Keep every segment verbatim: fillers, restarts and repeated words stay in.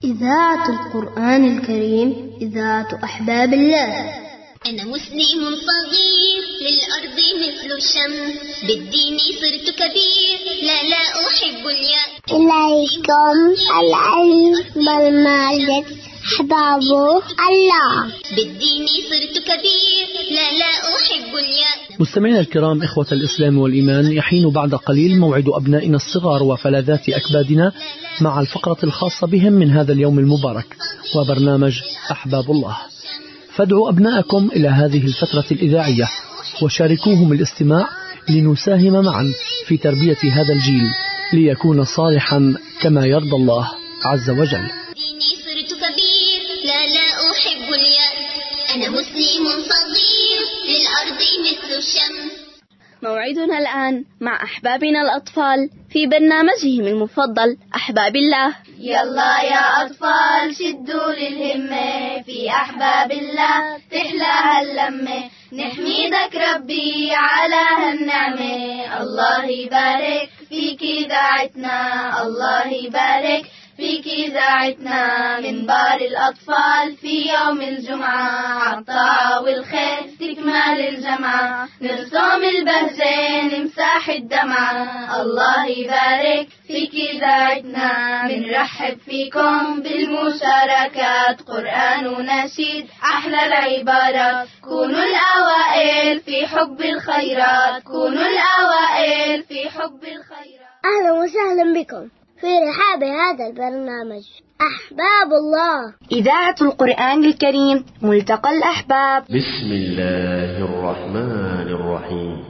إذاعة القرآن الكريم، إذاعة أحباب الله. أنا مسلم صغير للأرض مثل الشمس، بالدين صرت كبير لا لا أحب اليأس. إليكم العلم بالماجد أحباب الله، بالدين صرت كبير لا لا أحب اليأس. مستمعينا الكرام، إخوة الإسلام والإيمان، يحين بعد قليل موعد أبنائنا الصغار وفلذات أكبادنا مع الفقرة الخاصة بهم من هذا اليوم المبارك وبرنامج أحباب الله. فادعوا أبناءكم إلى هذه الفترة الإذاعية وشاركوهم الاستماع لنساهم معا في تربية هذا الجيل ليكون صالحا كما يرضى الله عز وجل. صرت كبير لا لا أحب اليأس، أنا مسلم صغير للأرض مثل الشمس. موعدنا الآن مع أحبابنا الأطفال في برنامجهم المفضل أحباب الله. يلا يا أطفال شدوا للهمة، في أحباب الله تحلى هاللمة، نحمدك ربي على هالنعمة. الله يبارك فيك إذاعتنا، الله يبارك فيك إذاعتنا، منبر الأطفال في يوم الجمعة، عالطاعة والخير تكمل الجمعة، نرسم البهجة نمسح الدمعة. الله يبارك فيك إذاعتنا، منرحب فيكم بالمشاركات، قرآن ونشيد أحلى العبارات، كونوا الأوائل في حب الخيرات، كونوا الأوائل في حب الخيرات. أهلا وسهلا بكم في رحاب هذا البرنامج أحباب الله، إذاعة القرآن الكريم، ملتقى الأحباب. بسم الله الرحمن الرحيم.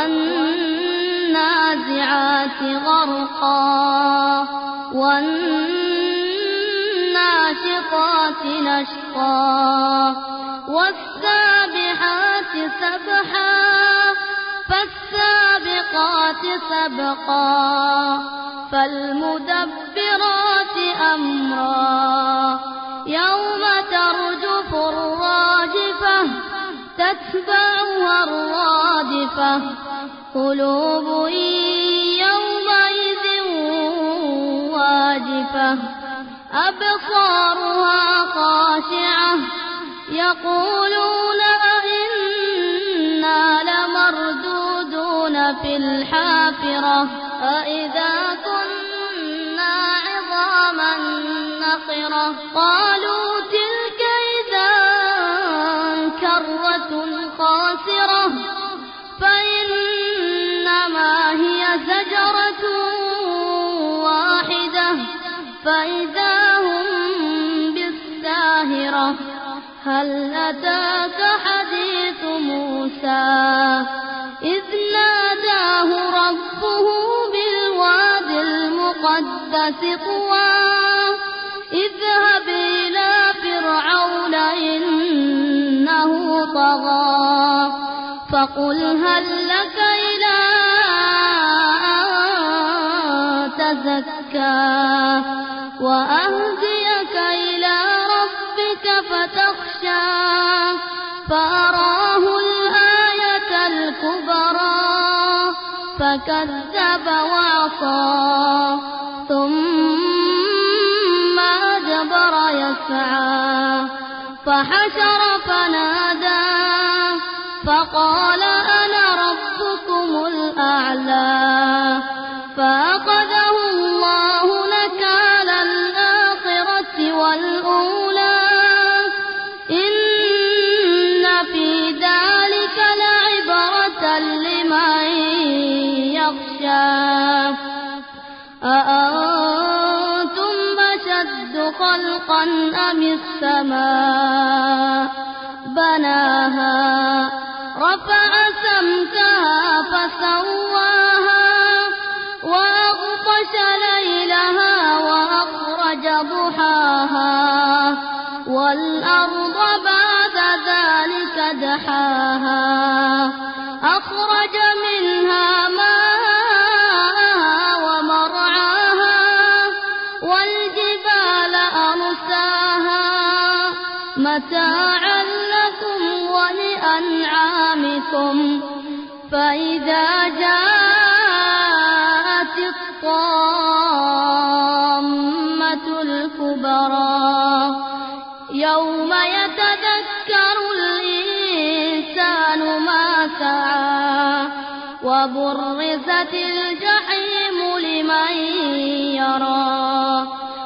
والنازعات غرقا، والناشطات نشطا، والسابحات سبحا، فالسابقات سبقا، فالمدبرات أمرا، يوم ترجف الراجفة، تتبعها الرادفة، قلوب يومئذ واجفة، أبصارها خاشعة، يقولون أئنا لمردودون في الحافرة، أئذا كنا عظاما نخرة، قالوا تلك إذا كرة خاسرة، فإنما هي زجرة واحدة، فإذا هم بالساهرة. هل أتاك حديث موسى إذ ناداه ربه بالواد المقدس طوى، اذهب إلى فرعون إنه طغى، فقل هل لك إلى أن تزكى وأهديك إلى ربك فتخشى، فأراه الآية الكبرى فكذب وعصى، ثم أدبر يسعى، فحشر فنادى، فقال أنا ربكم الأعلى، فأخذه الله نكال الآخرة والأولى، إن في ذلك لعبرة لمن يخشى. أأنتم أشد خلقا أم السماء بناها، رفع سمكها فسواها، وأغطش ليلها وأخرج ضحاها، والأرض بعد ذلك دحاها، أخرج منها ماءها ومرعاها، والجبال أرساها، متاعا لكم ولأنعامكم. فإذا جاءت الطامة الكبرى الكبرى يوم يتذكر الإنسان ما سعى وبرزت الجحيم لمن يرى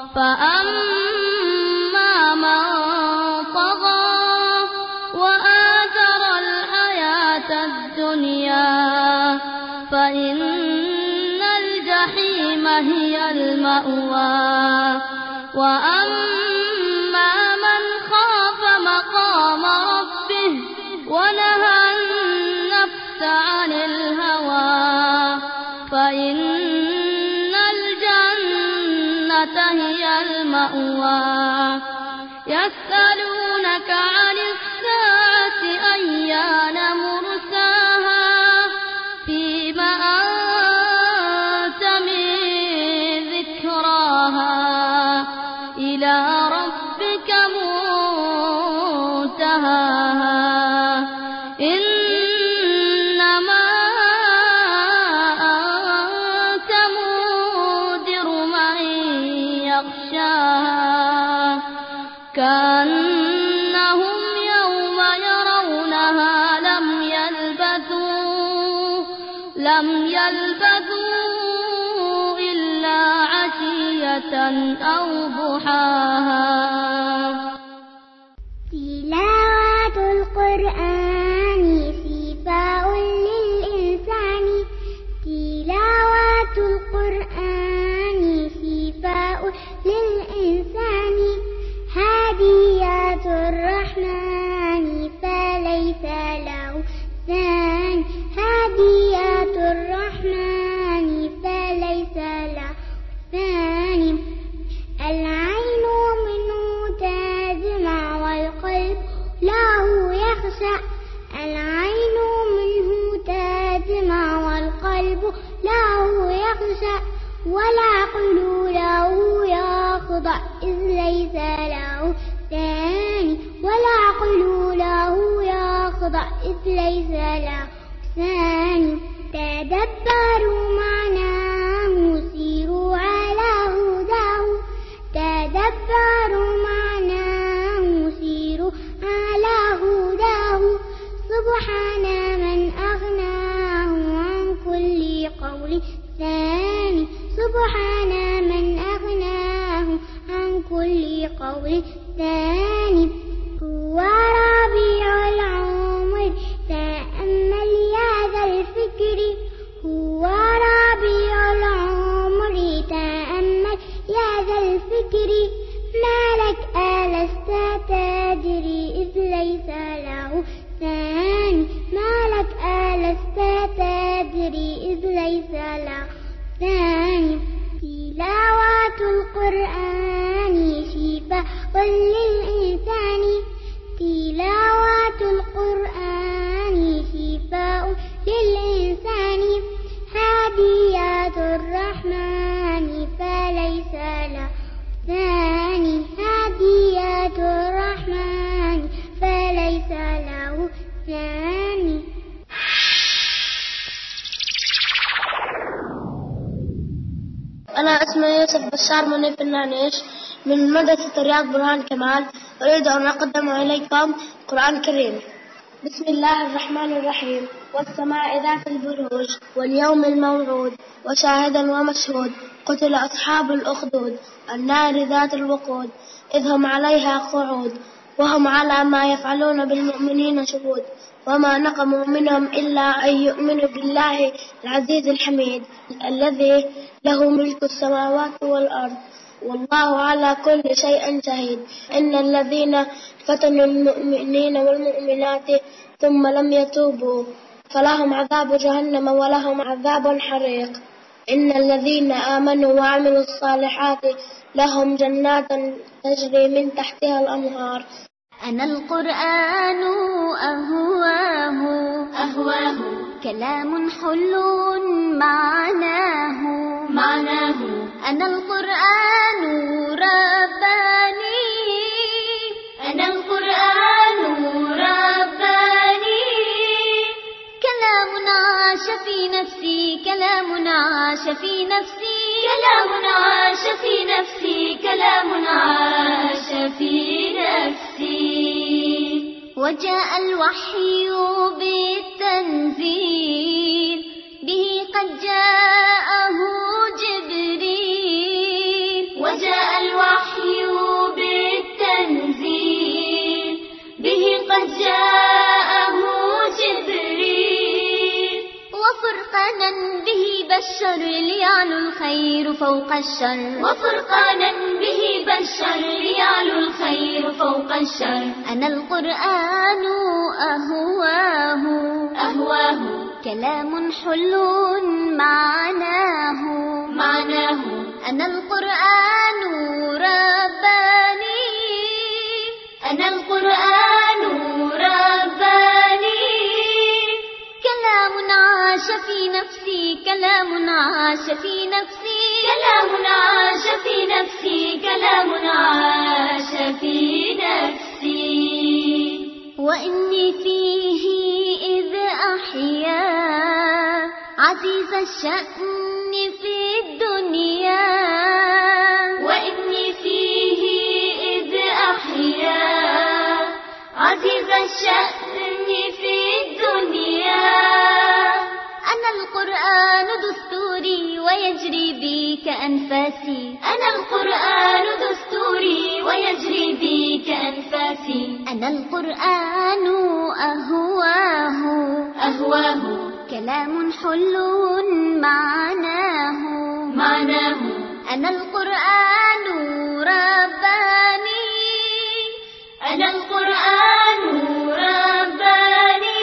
فأما من طغى وآثر الحياة الدنيا فإن الجحيم هي المأوى وأما من خاف مقام ربه ونهى النفس عن الهوى فإن الجنة هي المأوى يسألونك عن الساعة أيان مرساها فيما أنت من ذكراها إلى ربك منتهاها إنما أنت منذر من يخشاها كأنهم يوم يرونها لم يلبثوا لم يلبثوا إلا عشية أو ضحاها. تلاوة القرآن شفاء للإنسان تلاوة القرآن شفاء للإنسان هدية الرحمن فليس له ثاني هدية الرحمن فليس له ثاني العين منه تدمع والقلب له يخشع العين منه تدمع والقلب له يخشع والعقل له يخضع إذ ليس له ثاني والعقل له يخضع إذ ليس له ثاني تدبروا معناه سيروا على هداه تدبروا معناه سيروا على هداه سبحان من أغناه عن كل قول ثاني سبحان من أغناه عن كل قول ثاني هو ربيع العمر تأمل يا ذا الفكر هو ربيع العمر تأمل يا ذا الفكر ما لك ألست تدري إذ ليس له ثاني ما لك ألست تدري إذ ليس له ثاني تلاوة القرآن شفاء للإنسان تلاوة القرآن شفاء للإنسان هدية الرحمن فليس له ثاني هدية الرحمن فليس له ثاني. أنا اسمي يوسف بشار منيف النعنيش من مدرسة رياض برهان كمال. أريد أن أقدم إليكم القرآن الكريم. بسم الله الرحمن الرحيم. والسماء ذات البروج واليوم الموعود وشاهد ومشهود قتل أصحاب الأخدود النار ذات الوقود إذ هم عليها قعود وهم على ما يفعلون بالمؤمنين شهود وما نقموا منهم إلا أن يؤمنوا بالله العزيز الحميد الذي له ملك السماوات والأرض والله على كل شيء شهيد. إن الذين فتنوا المؤمنين والمؤمنات ثم لم يتوبوا فلهم عذاب جهنم ولهم عذاب حريق. إن الذين آمنوا وعملوا الصالحات لهم جنات تجري من تحتها الأنهار. أنا القرآن أهواه أهواه كلام حلو معناه معناه أنا القرآن رباني أنا القرآن رباني كلام عاش في نفسي كلام عاش في نفسي كلام عاش في نفسي كلام عاش في نفسي. وجاء الوحي بالتنزيل به قد جاءه جبريل. وجاء الوحي بالتنزيل به قد جاءه جبريل. وفرقانا به بشر ليعلو الخير فوق الشر. وفرقانا به بشر ليعلو الخير فوق الشر. أنا القرآن أهواه أهواه كلام حلو معناه معناه. أنا القرآن رباني. أنا القرآن رباني. كلام عاش في نفسي كلام عاش في نفسي. كلام عاش في نفسي كلام عاش في نفسي. وإني فيه إذ أحيا عزيز الشأن في الدنيا. وإني فيه إذ أحيا عزيز الشأن في الدنيا. أنا القرآن دستوري ويجري بي كأنفاسي. أنا القرآن دستوري ويجري بي كأنفاسي. أنا القرآن أهواه أهواه كلام حلو معناه معناه. أنا القرآن رباني. أنا القرآن رباني.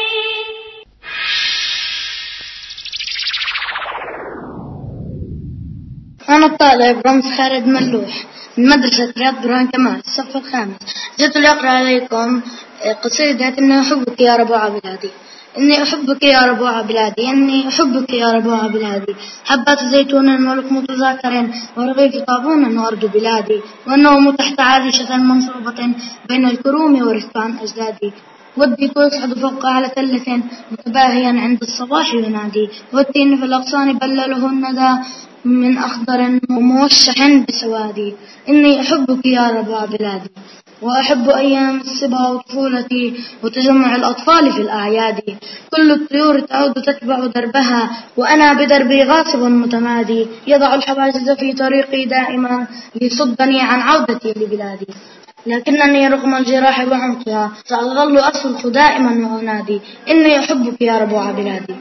أنا الطالب رمز خالد ملوح من مدرسة رياض برهان كمال الصف الخامس. جئت لأقرأ عليكم قصيدة إني أحبك يا ربوع بلادي. إني أحبك يا ربوع بلادي. إني أحبك يا ربوع بلادي. حبات زيتون ولقمة ذاكر ورغيف طابون وأرض بلادي. والنوم تحت عارشة منصوبة بين الكروم ورفان أجدادي. ودي يصعد فوق على تلة متباهيا عند الصباح ينادي. والتين في الأغصان بلله الندى من أخضر وموشح بسوادي. إني أحبك يا ربوع بلادي. وأحب أيام الصبا وطفولتي وتجمع الأطفال في الأعياد. كل الطيور تعود تتبع دربها وأنا بدربي غاصب متمادي. يضع الحواجز في طريقي دائما ليصدني عن عودتي لبلادي. لكنني رغم الجراح وعمقها سأظل أصرخ دائما وأنادي إني أحبك يا ربوع بلادي.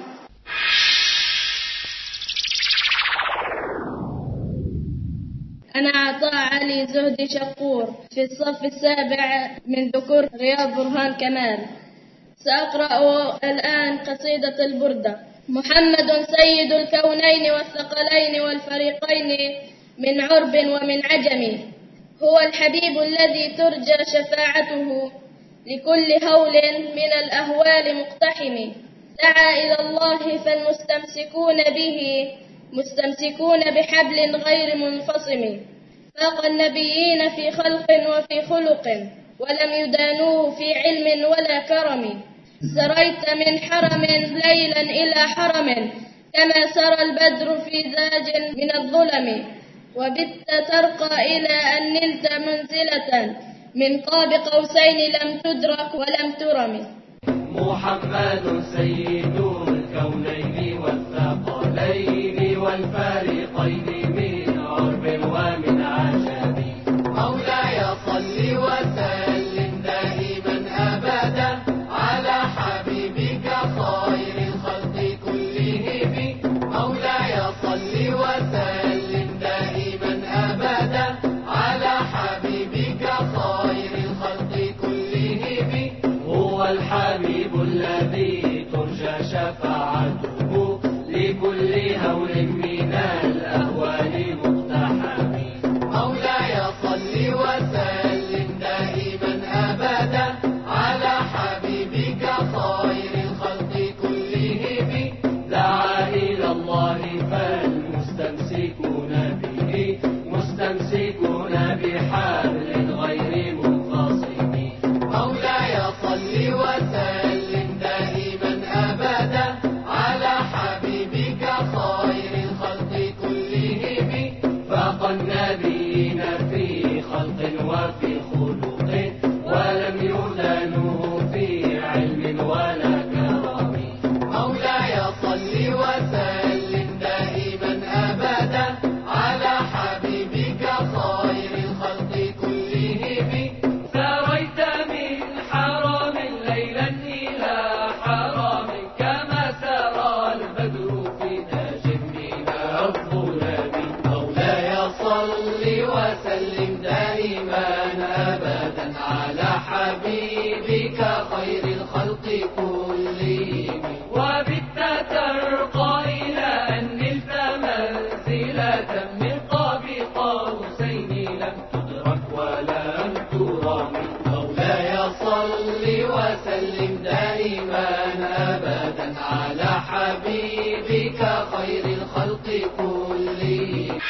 أنا عطاء علي زهدي شقور في الصف السابع من ذكور رياض برهان كمال. سأقرأ الآن قصيدة البردة. محمد سيد الكونين والثقلين والفريقين من عرب ومن عجم. هو الحبيب الذي ترجى شفاعته لكل هول من الأهوال مقتحم. دعا إلى الله فالمستمسكون به مستمسكون بحبل غير منفصم. فاق النبيين في خلق وفي خلق ولم يدانوه في علم ولا كرم. سريت من حرم ليلا إلى حرم كما سرى البدر في زاج من الظلم. وبت ترقى إلى أن نلت منزلة من قاب قوسين لم تدرك ولم ترم. محمد سيد الكونين والثقلين والفريقين من عرب ومن عجم. مولاي صل وسلم دائما أبدا على حبيبك خير الخلق كلهم. مولاي صل وسلم دائما أبدا على حبيبك خير الخلق كلهم. هو الحبيب الذي ترجى شفاعته لكل هول من الأهوال مقتحم. مولاي صل وسلم دائما أبدا على حبيبك خير الخلق كلهم. دعا إلى الله فالمستمسكون به مستمسكون بحبل غير منفصم. مولاي صل وسلم دائما أبدا على حبيبك خير كلهم وبت ترقى إلى أن نلت منزلة من قاب قوسين لم تدرك ولم ترام. مولاي صل وسلم دائما أبدا على حبيبك خير الخلق كلهم.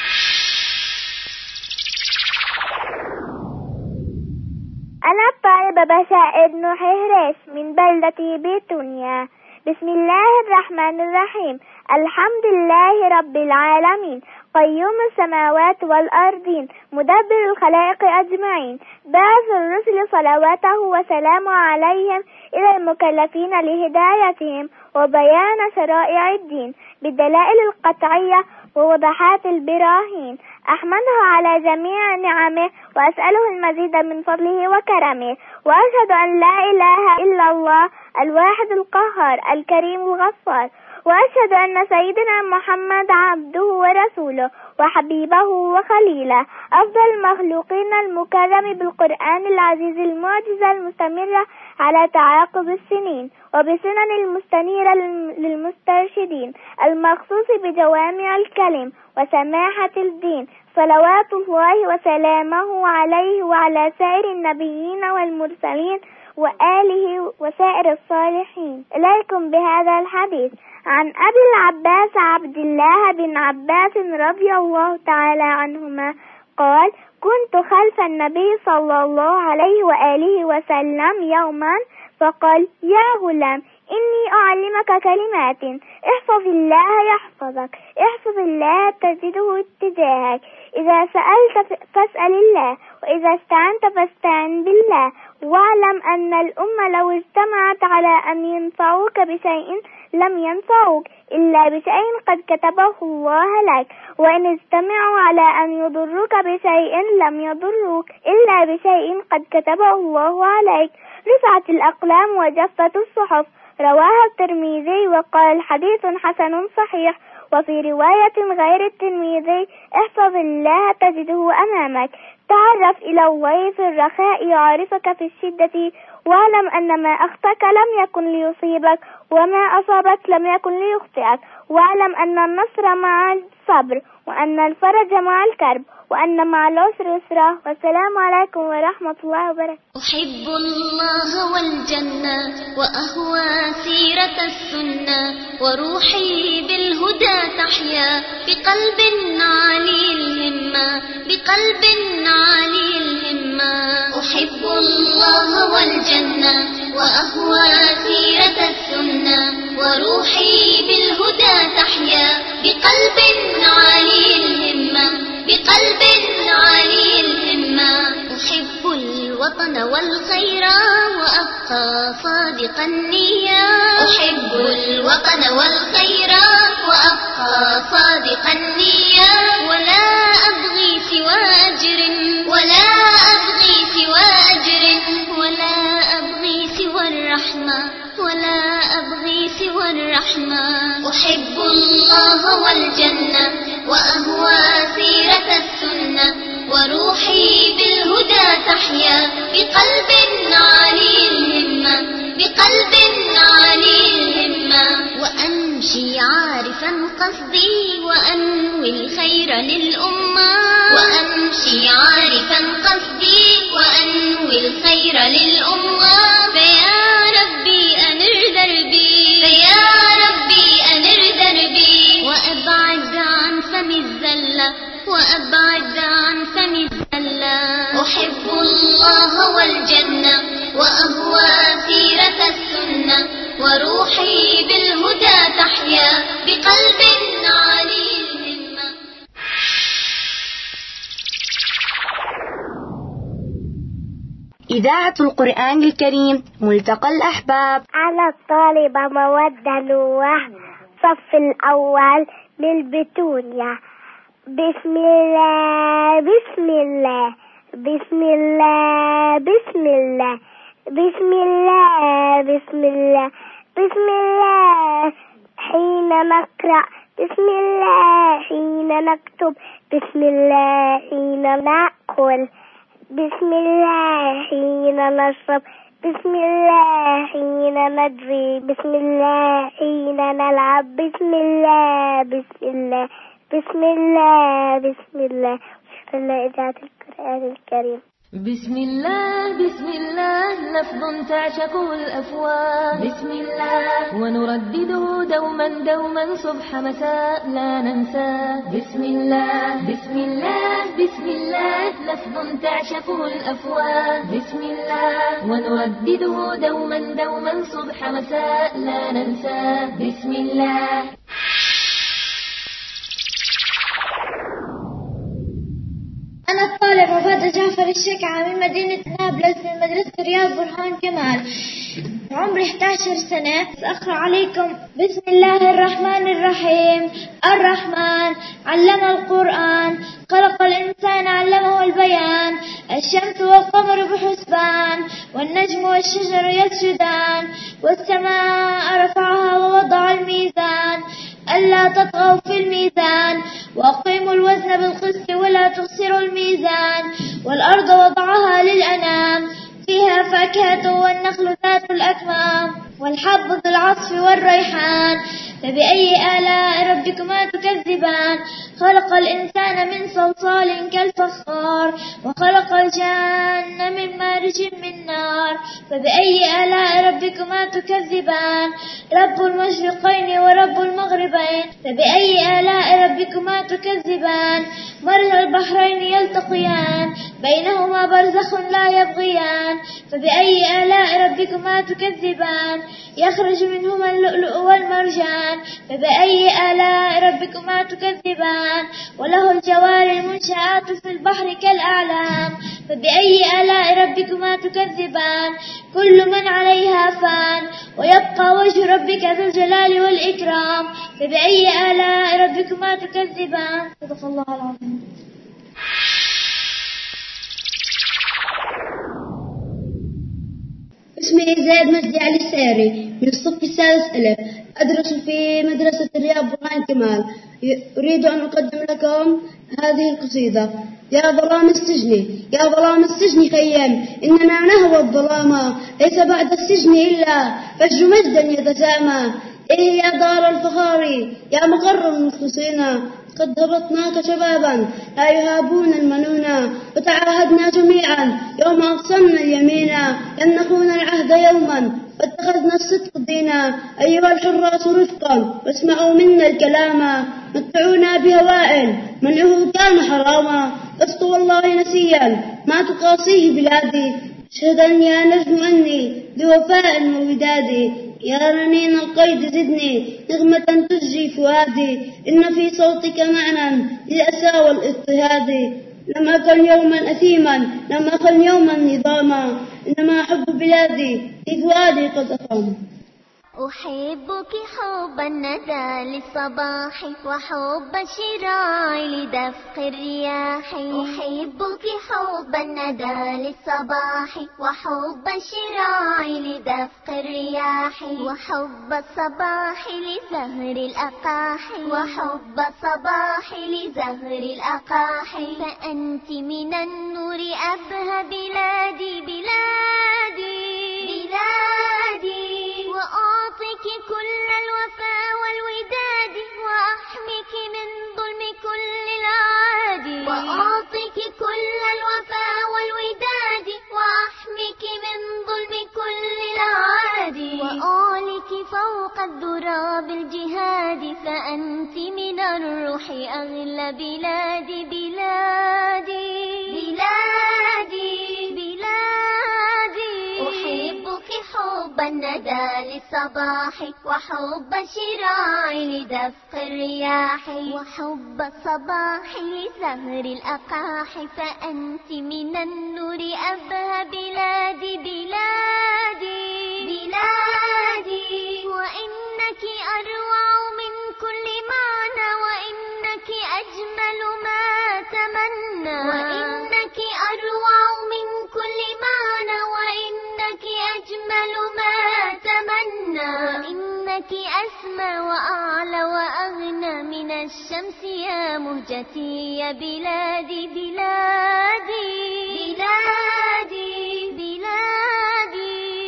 أنا الطالبة بشائر بن حهرس من بلدتي بتونيا. بسم الله الرحمن الرحيم. الحمد لله رب العالمين قيوم السماوات والأرضين مدبر الخلائق أجمعين بعث الرسل صلواته وسلامه عليهم إلى المكلفين لهدايتهم وبيان شرائع الدين بالدلائل القطعية ووضحات البراهين. أحمده على جميع نعمه وأسأله المزيد من فضله وكرمه، وأشهد أن لا إله إلا الله الواحد القهار الكريم الغفار، وأشهد أن سيدنا محمد عبده ورسوله وحبيبه وخليله أفضل المخلوقين المكرم بالقرآن العزيز المعجزة المستمرة على تعاقب السنين وبسنن المستنيرة للمسترشدين المخصوص بجوامع الكلم وسماحة الدين. صلوات الله وسلامه عليه وعلى سائر النبيين والمرسلين وآله وسائر الصالحين. إليكم بهذا الحديث عن أبي العباس عبد الله بن عباس رضي الله تعالى عنهما قال: كنت خلف النبي صلى الله عليه وآله وسلم يوما فقال: يا غلام إني أعلمك كلمات احفظ الله يحفظك، احفظ الله تجده اتجاهك، إذا سألت فاسأل الله، وإذا استعنت فاستعن بالله، واعلم أن الأمة لو اجتمعت على أن ينفعوك بشيء لم ينفعوك إلا بشيء قد كتبه الله لك، وإن اجتمعوا على أن يضروك بشيء لم يضروك إلا بشيء قد كتبه الله عليك. رفعت الأقلام وجفت الصحف. رواه الترمذي وقال: حديث حسن صحيح. وفي رواية غير الترمذي: احفظ الله تجده أمامك. تعرف إلى الله في الرخاء يعرفك في الشدة، واعلم أن ما أخطأك لم يكن ليصيبك وما أصابك لم يكن ليخطئك، واعلم أن النصر مع الصبر وأن الفرج مع الكرب وأن مع العسر يسرا. والسلام عليكم ورحمة الله وبركاته. أحب الله والجنة وأهوى سيرة السنة، وروحي بالهدى تحيا بقلب عالي الهمة، بقلب عالي الهمة. أحب الله والجنة وأهوى سيرة السنة، وروحي بالهدى تحيا بقلب عالي الهمة، بقلب عالي الهمة. أحب الوطن والخير وأبقى صادق النية، أحب الوطن والخير وأبقى صادق النية. ولا أبغي سوى أجر، ولا أبغي سوى أجر، ولا أبغي سوى الرحمة، ولا أبغي سوى الرحمة. أحب الله والجنة وأهوى سيرة السنة، وروحي بالهدى تحيا بقلب عالي الهمة، بقلب عالي الهمة. وأمشي عارفا قصدي وأنوي الخير للأمة، وأمشي عارفا قصدي وأنوي الخير للأمة. فيا ربي أنر دربي، فيا ربي أنر دربي، وأبعد عن فم الزلة، وأبعد عن فم الزلة. أحب الله والجنة وأهوى سيرة السنة، وروحي بالهدى تحيا بقلب عالي الهمة. إذاعة القرآن الكريم ملتقى الأحباب. على الطالبة مودة نوح صف الأول للبتونيا. بسم الله بسم الله بسم الله بسم الله بسم الله بسم الله بسم الله حين نقرأ، بسم الله حين نكتب، بسم الله حين نأكل، بسم الله حين نشرب، بسم الله حين ندري، بسم الله حين نلعب، بسم الله بسم الله بسم الله بسم الله. شكرا لإذاعة القرآن الكريم. بسم الله بسم الله لفظ تعشقه الأفواه، بسم الله ونردده دوما دوما صبح مساء لا ننساه. بسم الله بسم الله بسم الله لفظ تعشقه الأفواه، بسم الله ونردده دوما دوما صبح مساء لا ننساه. بسم الله. أنا الطالب عبادة جعفر الشكعة من مدينة نابلس من مدرسة رياض برهان كمال، عمري إحدى عشرة سنة. سأقرأ عليكم بسم الله الرحمن الرحيم. الرحمن علم القرآن، خلق الإنسان علمه البيان. الشمس والقمر بحسبان، والنجم والشجر يسجدان. والسماء رفعها ووضع الميزان، ألا تطغوا في الميزان، وأقيموا الوزن بالقسط ولا تخسروا الميزان. والأرض وضعها للأنام، فيها فاكهة والنخل ذات الأكمام، والحب ذو العصف والريحان. فبأي آلاء ربكما تكذبان؟ خلق الإنسان من صلصال كالفخار، وخلق الجان من مارج من نار. فبأي آلاء ربكما تكذبان؟ رب المشرقين ورب المغربين. فبأي آلاء ربكما تكذبان؟ مرج البحرين يلتقيان، بينهما برزخ لا يبغيان. فبأي آلاء ربكما تكذبان؟ يخرج منهما اللؤلؤ والمرجان. فبأي آلاء ربكما تكذبان؟ وله الجوار المنشآت في البحر كالأعلام. فبأي آلاء ربكما تكذبان؟ كل من عليها فان، ويبقى وجه ربك ذو الجلال والإكرام. فبأي آلاء ربكما تكذبان؟ صدق الله العظيم. اسمي زيد مجدي علي السيري من الصف السادس ألف، أدرس في مدرسة الرياض برهان كمال. أريد أن أقدم لكم هذه القصيدة. يا ظلام السجن يا ظلام السجن خيم، إننا نهوى الظلام، ليس بعد السجن إلا فجر مجدا يتسامى. إيه يا دار الفخار يا مقر المخلصين، قد هبطناك شبابا لا يهابون المنونا، وتعاهدنا جميعا يوم أقسمنا اليمين لن نخون العهد يوما، واتخذنا الصدق دينا. أيها الحراس رفقا واسمعوا منا الكلام، متعونا بهواء منعه كان حراما. لست والله نسيا ما تقاسيه بلادي، اشهدا يا نجم أني بوفاء ووداد. يا رنين القيد زدني نغمة تجري فؤادي، إن في صوتك معنى للأسى والاضطهاد. لم أكن يوما أثيما لم أكن يوما نظاما، إنما أحب بلادي في فؤادي قد أقام. أحبك حب الندى للصباح، وحب الشراع لدفق الرياح. أحبك حب الندى للصباح، وحب الشراع لدفق الرياح. وحب الصباح لزهر الأقاح، وحب الصباح لزهر الأقاح. فأنت من النور أبهى بلادي بلادي بلادي، وأعطيك كل الوفاء والوداد، وأحميك من ظلم كل العادي. وأعطيك كل الوفاء والوداد، وأحميك من ظلم كل العادي. وأعليك فوق الذرى بالجهاد، فأنت من الروح أغلى بلادي بلادي بلادي بلادي. أحبك حب الندى للصباح، وحب الشراع لدفق الرياح. وحب الصباح لزهر الأقاح، فأنت من النور أبهى بلادي بلادي بلادي. وإنك أروع من كل معنى، وإنك أجمل ما تمنى. وإنك أروع من كل معنى، وإنك أجمل ما تمنى. وإنك أسمى وأعلى وأغنى من الشمس يا مهجتي يا بلادي بلادي بلادي بلادي.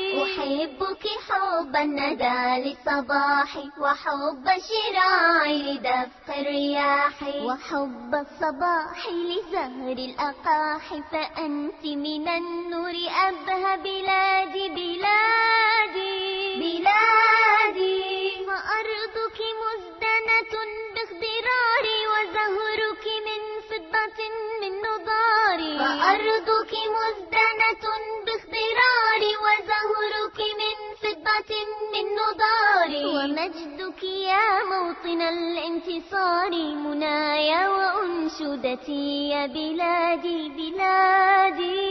حب الندى للصباح وحب الشراع لدفق الرياح وحب الصباح لزهر الأقاح فأنت من النور أبهى بلادي بلادي بلادي فأرضك مزدنة باخضرار وزهرك من فضة من نضار فأرضك مزدنة باخضرار وزهرك من فضة من نضار ومجدك يا موطن الانتصار منايا وأنشدتي يا بلادي بلادي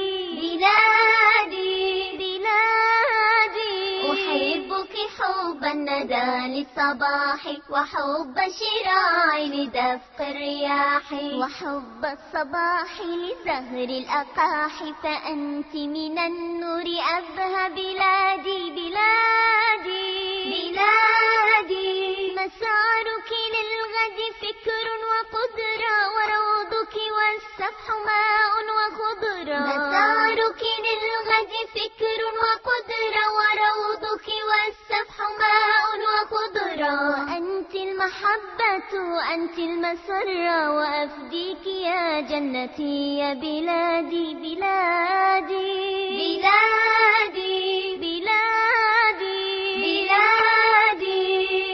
بلادي بلادي أحبك حب الندى للصباح وحب الشراع لدفق الرياح وحب الصباح لزهر الأقاح فأنت من النور أبهى بلادي بلادي بلادي مسارك للغد فكر وقدرة وروضك والسفح ماء وخضرة مسارك للغد فكر وقدرة وروضك والسفح ماء وخضرة أنت المحبة أنت المسرة وأفديك يا جنتي يا بلادي بلادي بلادي بلادي بلادي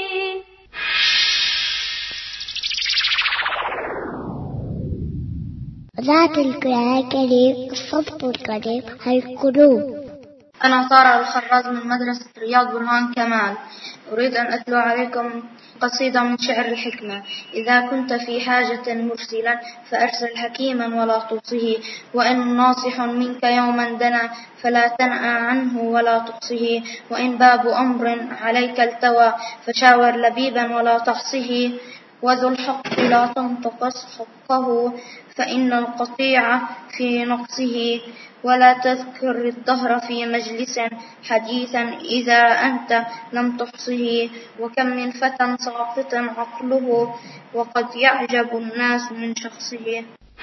ذات القرآن الكريم الصدق الكريم القلوب. أنا طارق الخراز من مدرسة رياض برهان كمال. أريد أن أتلو عليكم قصيدة من شعر الحكمة. إذا كنت في حاجة مرسلا فأرسل حكيما ولا توصه وإن ناصح منك يوما دنا فلا تنأى عنه ولا تقصه وإن باب أمر عليك التوى فشاور لبيبا ولا تحصه وذو الحق لا تنتقص حقه فإن القطيع في نقصه ولا تذكر الدهر في مجلس حديثا إذا أنت لم تحصه وكم من فتى ساقط عقله وقد يعجب الناس من شخصه.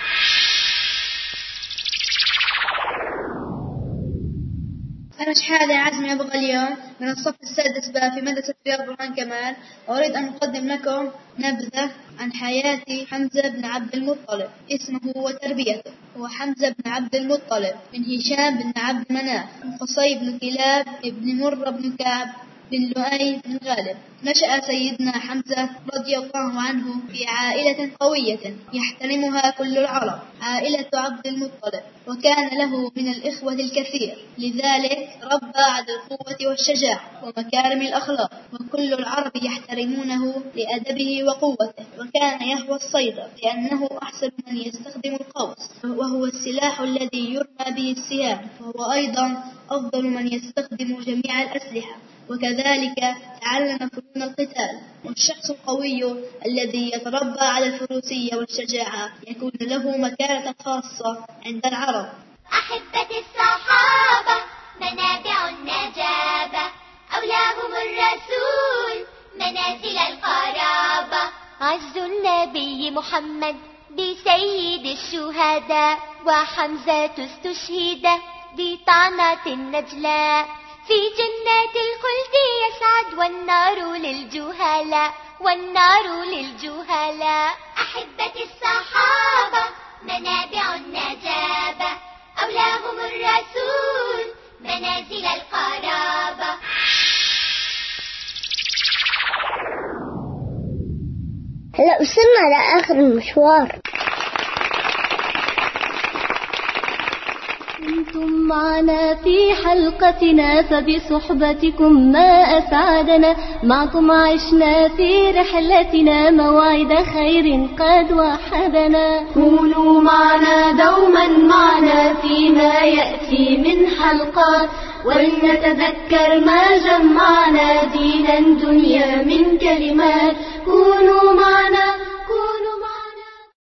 أنا شحادة عزمي أبو غليون من الصف السادس بقى في مدرسة رياض برهان كمال. أريد أن أقدم لكم نبذة عن حياة حمزة بن عبد المطلب. اسمه وتربيته. هو حمزة بن عبد المطلب من هشام بن عبد مناف من قصي بن كلاب بن مرة بن كعب بن لؤي بن غالب. نشأ سيدنا حمزة رضي الله عنه في عائلة قوية يحترمها كل العرب، عائلة عبد المطلب، وكان له من الإخوة الكثير، لذلك ربى على القوة والشجاعة ومكارم الأخلاق، وكل العرب يحترمونه لأدبه وقوته. وكان يهوى الصيد لأنه أحسن من يستخدم القوس، وهو السلاح الذي يرمى به السهام، وهو أيضا أفضل من يستخدم جميع الأسلحة. وكذلك تعلم فنون القتال. والشخص القوي الذي يتربى على الفروسية والشجاعة يكون له مكانة خاصة عند العرب. أحبة الصحابة منابع النجابة، أولاهم الرسول منازل القرابة، عز النبي محمد بسيد الشهداء، وحمزة استشهد بطعنة النجلاء، في جنات الخلد يسعد والنار للجهلاء، والنار للجهلاء. أحبة الصحابة منابع النجابة، أولاهم الرسول منازل القرابة. هلا وصلنا لآخر المشوار. كنتم معنا في حلقتنا فبصحبتكم ما أسعدنا، معكم عشنا في رحلتنا موعد خير قد وحدنا. كونوا معنا دوما معنا فيما يأتي من حلقات، ولنتذكر ما جمعنا دينا دنيا من كلمات.